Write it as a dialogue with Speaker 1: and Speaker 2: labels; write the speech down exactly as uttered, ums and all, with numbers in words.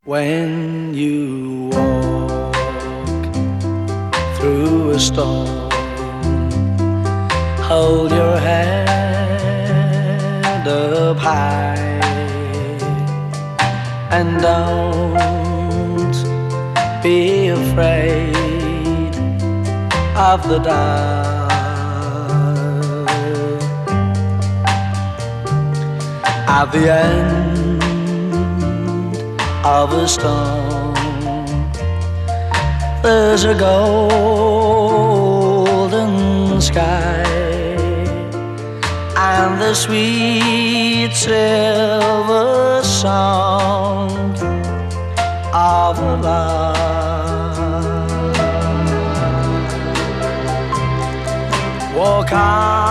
Speaker 1: When you walk through a storm, hold your head up high and don't be afraid of the dark. At the end of a storm, there's a golden sky and the sweet silver song of love. Walk on